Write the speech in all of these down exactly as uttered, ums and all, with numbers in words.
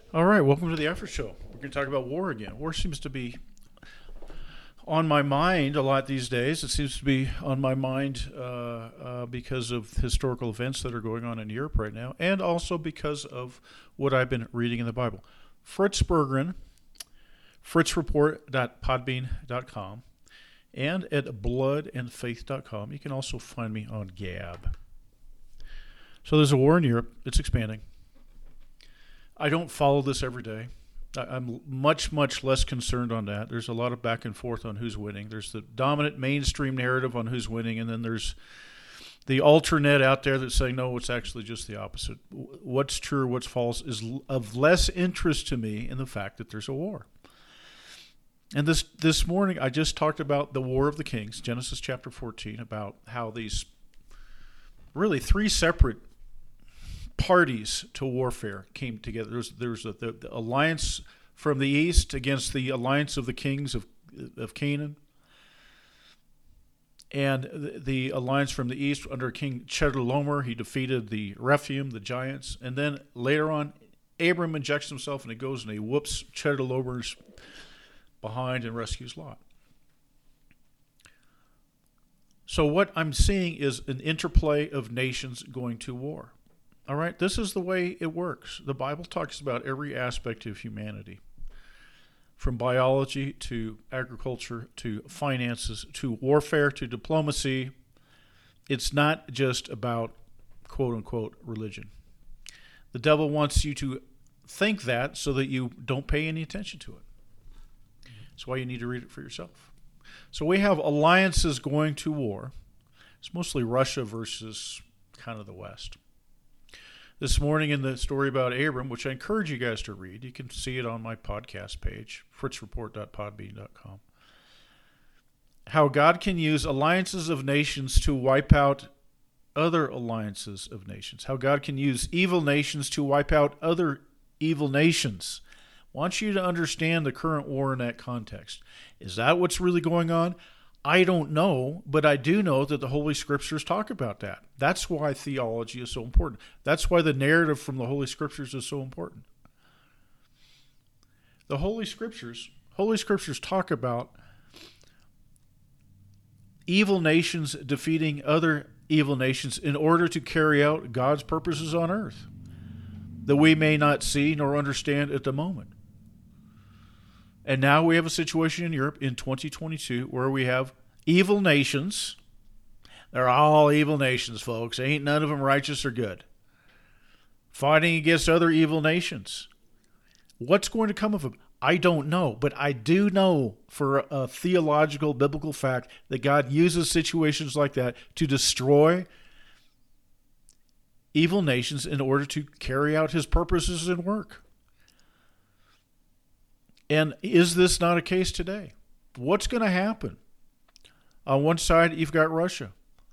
All right, welcome to the After Show. We're going to talk about war again. War seems to be on my mind a lot these days. It seems to be on my mind uh, uh, because of historical events that are going on in Europe right now, and also because of what I've been reading in the Bible. Fritz Berggren, fritz report dot podbean dot com, and at blood and faith dot com. You can also find me on Gab. So there's a war in Europe. It's expanding. I don't follow this every day. I'm much, much less concerned on that. There's a lot of back and forth on who's winning. There's the dominant mainstream narrative on who's winning, and then there's the alternate out there that's saying, no, it's actually just the opposite. What's true, what's false is of less interest to me in the fact that there's a war. And this, this morning, I just talked about the War of the Kings, Genesis chapter fourteen, about how these really three separate parties to warfare came together. There was, there was a, the, the alliance from the east against the alliance of the kings of of Canaan, and the, the alliance from the east under King Chedorlaomer. He defeated the Rephaim, the giants, and then later on, Abram injects himself and he goes and he whoops Chedorlaomer's behind and rescues Lot. So what I'm seeing is an interplay of nations going to war. All right, this is the way it works. The Bible talks about every aspect of humanity, from biology to agriculture to finances to warfare to diplomacy. It's not just about quote-unquote religion. The devil wants you to think that so that you don't pay any attention to it. That's why you need to read it for yourself. So we have alliances going to war. It's mostly Russia versus kind of the West. This morning in the story about Abram, which I encourage you guys to read, you can see it on my podcast page, fritz report dot podbean dot com, how God can use alliances of nations to wipe out other alliances of nations, how God can use evil nations to wipe out other evil nations. I want you to understand the current war in that context. Is that what's really going on? I don't know, but I do know that the Holy Scriptures talk about that. That's why theology is so important. That's why the narrative from the Holy Scriptures is so important. The Holy Scriptures, Holy Scriptures talk about evil nations defeating other evil nations in order to carry out God's purposes on earth that we may not see nor understand at the moment. And now we have a situation in Europe in twenty twenty-two where we have evil nations. They're all evil nations, folks. Ain't none of them righteous or good. Fighting against other evil nations. What's going to come of them? I don't know. But I do know for a theological, biblical fact that God uses situations like that to destroy evil nations in order to carry out his purposes and work. And is this not a case today? What's going to happen? On one side, you've got Russia.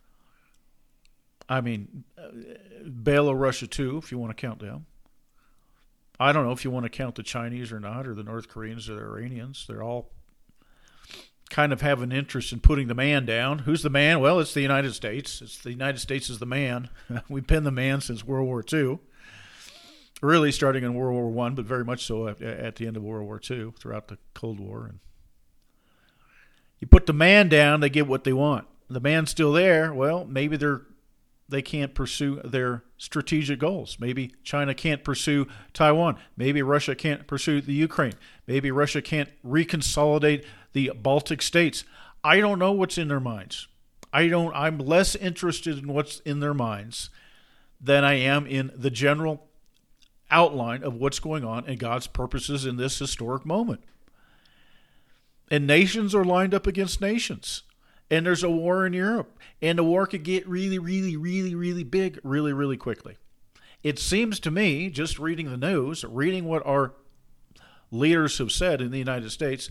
I mean, Belarus too, if you want to count them. I don't know if you want to count the Chinese or not, or the North Koreans or the Iranians. They're all kind of have an interest in putting the man down. Who's the man? Well, it's the United States. It's the United States is the man. We've been the man since World War Two. Really starting in World War One, but very much so at, at the end of World War Two, throughout the Cold War. And you put the man down, they get what they want. The man's still there. Well, maybe they're they can't pursue their strategic goals. Maybe China can't pursue Taiwan. Maybe Russia can't pursue the Ukraine. Maybe Russia can't reconsolidate the Baltic states. I don't know what's in their minds. I don't. I'm less interested in what's in their minds than I am in the general outline of what's going on and God's purposes in this historic moment. And nations are lined up against nations. And there's a war in Europe. And the war could get really, really, really, really big really, really quickly. It seems to me, just reading the news, reading what our leaders have said in the United States,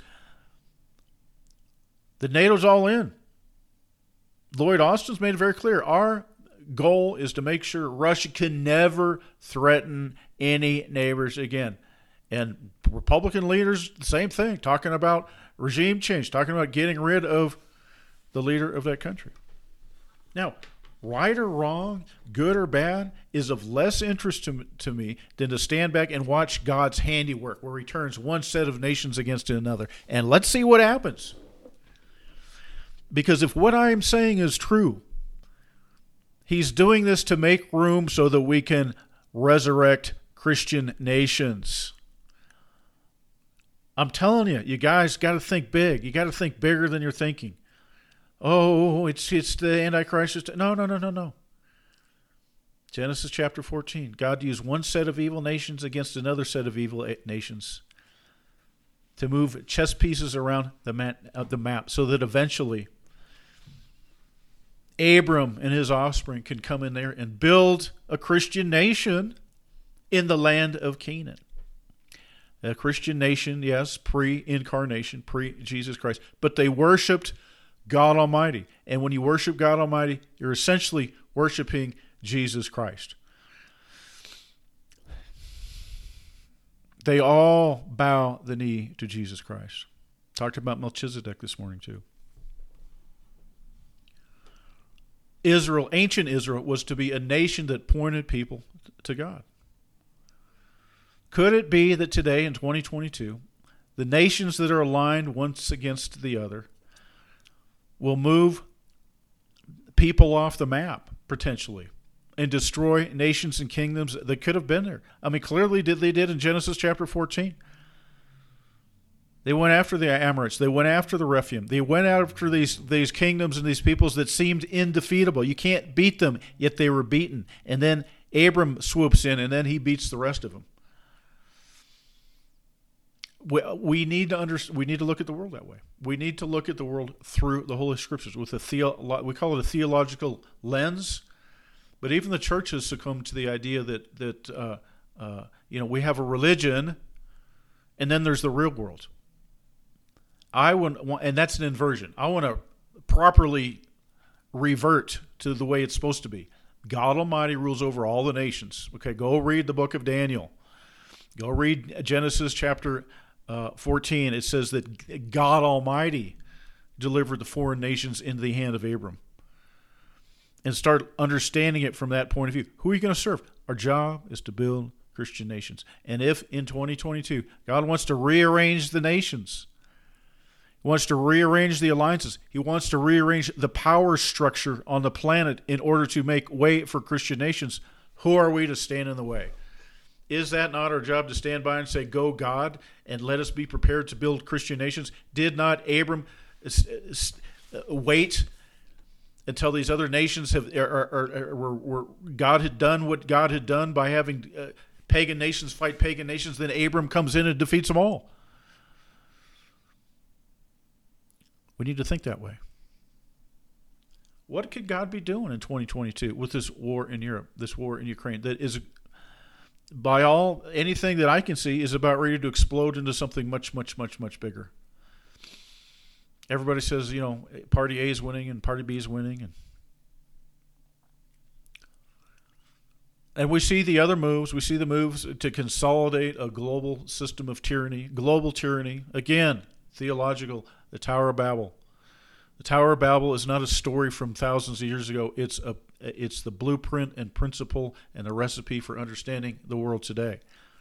that NATO's all in. Lloyd Austin's made it very clear. Our goal is to make sure Russia can never threaten any neighbors again. And Republican leaders, the same thing, talking about regime change, talking about getting rid of the leader of that country. Now, right or wrong, good or bad, is of less interest to, to me than to stand back and watch God's handiwork where he turns one set of nations against another. And let's see what happens. Because if what I am saying is true, he's doing this to make room so that we can resurrect Christian nations. I'm telling you, you guys got to think big. You got to think bigger than you're thinking. Oh, it's it's the Antichrist. No, no, no, no, no. Genesis chapter fourteen. God used one set of evil nations against another set of evil nations to move chess pieces around the map, uh, the map so that eventually Abram and his offspring can come in there and build a Christian nation in the land of Canaan. A Christian nation, yes, pre-incarnation, pre-Jesus Christ. But they worshipped God Almighty. And when you worship God Almighty, you're essentially worshiping Jesus Christ. They all bow the knee to Jesus Christ. Talked about Melchizedek this morning too. Israel, ancient Israel, was to be a nation that pointed people to God. Could it be that today in twenty twenty-two, the nations that are aligned once against the other will move people off the map, potentially, and destroy nations and kingdoms that could have been there? I mean, clearly did they did in Genesis chapter fourteen. They went after the Amorites. They went after the Rephaim. They went after these, these kingdoms and these peoples that seemed indefeatable. You can't beat them, yet they were beaten. And then Abram swoops in, and then he beats the rest of them. We, we need to under, we need to look at the world that way. We need to look at the world through the Holy Scriptures with a theo, we call it a theological lens. But even the church has succumbed to the idea that that uh, uh, you know we have a religion, and then there's the real world. I want, and that's an inversion. I want to properly revert to the way it's supposed to be. God Almighty rules over all the nations. Okay, go read the book of Daniel. Go read Genesis chapter uh, fourteen. It says that God Almighty delivered the foreign nations into the hand of Abram. And start understanding it from that point of view. Who are you going to serve? Our job is to build Christian nations. And if in twenty twenty-two God wants to rearrange the nations, He wants to rearrange the alliances, He wants to rearrange the power structure on the planet in order to make way for Christian nations, who are we to stand in the way? Is that not our job to stand by and say, go God, and let us be prepared to build Christian nations? Did not Abram wait until these other nations have, or, or, or, were, were God had done what God had done by having uh, pagan nations fight pagan nations? Then Abram comes in and defeats them all. We need to think that way. What could God be doing in twenty twenty-two with this war in Europe, this war in Ukraine, that is, by all, anything that I can see, is about ready to explode into something much, much, much, much bigger? Everybody says, you know, party A is winning and party B is winning. And, and we see the other moves. We see the moves to consolidate a global system of tyranny, global tyranny. Again, theological, the Tower of Babel. The Tower of Babel is not a story from thousands of years ago. It's a it's the blueprint and principle and the recipe for understanding the world today.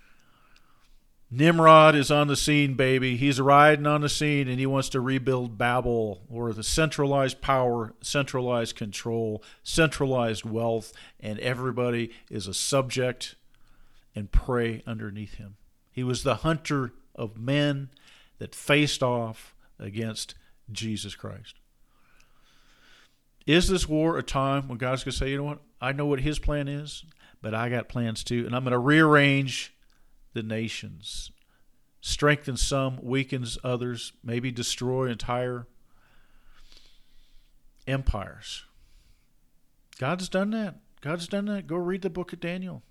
Nimrod is on the scene, baby. He's riding on the scene, and he wants to rebuild Babel, or the centralized power, centralized control, centralized wealth, and everybody is a subject and prey underneath him. He was the hunter of men that faced off against Jesus Christ. Is this war a time when God's going to say, you know what, I know what his plan is, but I got plans too, and I'm going to rearrange the nations, strengthen some, weakens others, maybe destroy entire empires. God's done that. God's done that. Go read the book of Daniel.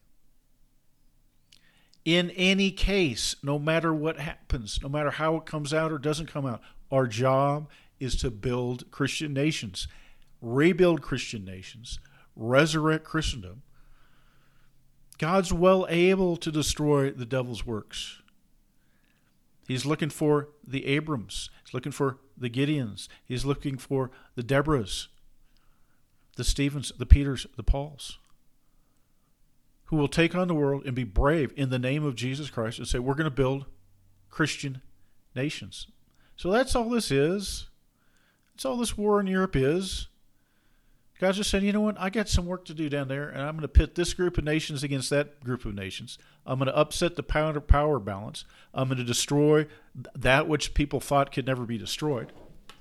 In any case, no matter what happens, no matter how it comes out or doesn't come out, our job is to build Christian nations, rebuild Christian nations, resurrect Christendom. God's well able to destroy the devil's works. He's looking for the Abrams. He's looking for the Gideons. He's looking for the Deborahs. the Stephens, the Peters, the Pauls, who will take on the world and be brave in the name of Jesus Christ and say, we're going to build Christian nations. So that's all this is. That's all this war in Europe is. God's just saying, you know what? I got some work to do down there, and I'm going to pit this group of nations against that group of nations. I'm going to upset the power, power balance. I'm going to destroy that which people thought could never be destroyed.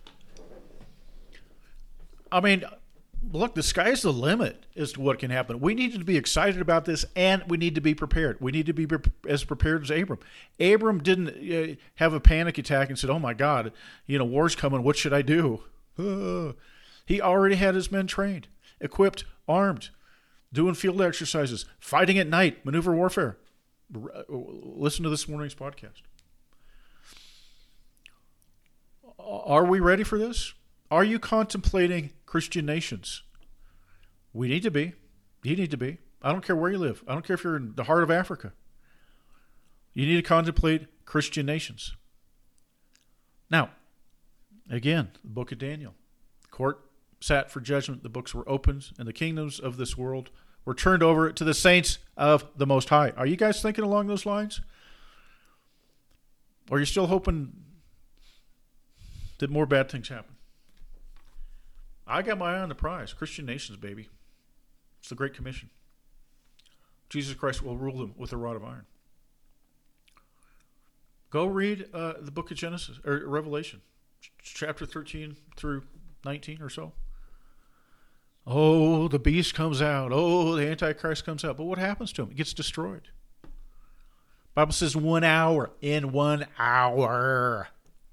I mean, look, the sky's the limit as to what can happen. We need to be excited about this, and we need to be prepared. We need to be as prepared as Abram. Abram didn't uh, have a panic attack and said, oh, my God, you know, war's coming. What should I do? Uh, he already had his men trained, equipped, armed, doing field exercises, fighting at night, maneuver warfare. Listen to this morning's podcast. Are we ready for this? Are you contemplating Christian nations? We need to be. You need to be. I don't care where you live. I don't care if you're in the heart of Africa. You need to contemplate Christian nations. Now, again, the book of Daniel. The court sat for judgment. The books were opened, and the kingdoms of this world were turned over to the saints of the Most High. Are you guys thinking along those lines? Or are you still hoping that more bad things happen? I got my eye on the prize. Christian nations, baby. It's the Great Commission. Jesus Christ will rule them with a rod of iron. Go read uh, the book of Genesis or Revelation, chapter thirteen through nineteen or so. Oh, the beast comes out. Oh, the Antichrist comes out. But what happens to him? It gets destroyed. The Bible says one hour. In one hour.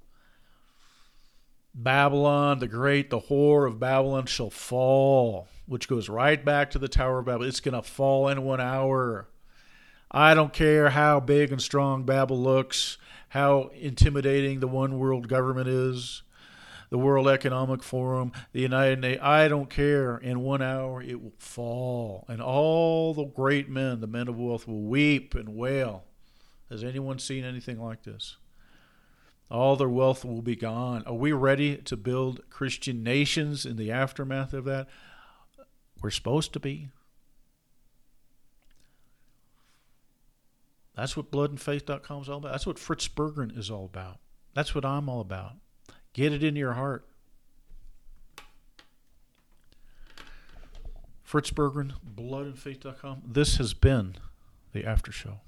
Babylon, the great, the whore of Babylon shall fall, which goes right back to the Tower of Babel. It's going to fall in one hour. I don't care how big and strong Babel looks, how intimidating the one world government is, the World Economic Forum, the United Nations. I don't care. In one hour, it will fall. And all the great men, the men of wealth, will weep and wail. Has anyone seen anything like this? All their wealth will be gone. Are we ready to build Christian nations in the aftermath of that? We're supposed to be. That's what blood and faith dot com is all about. That's what Fritz Berggren is all about. That's what I'm all about. Get it into your heart. Fritz Berggren, blood and faith dot com. This has been the After Show.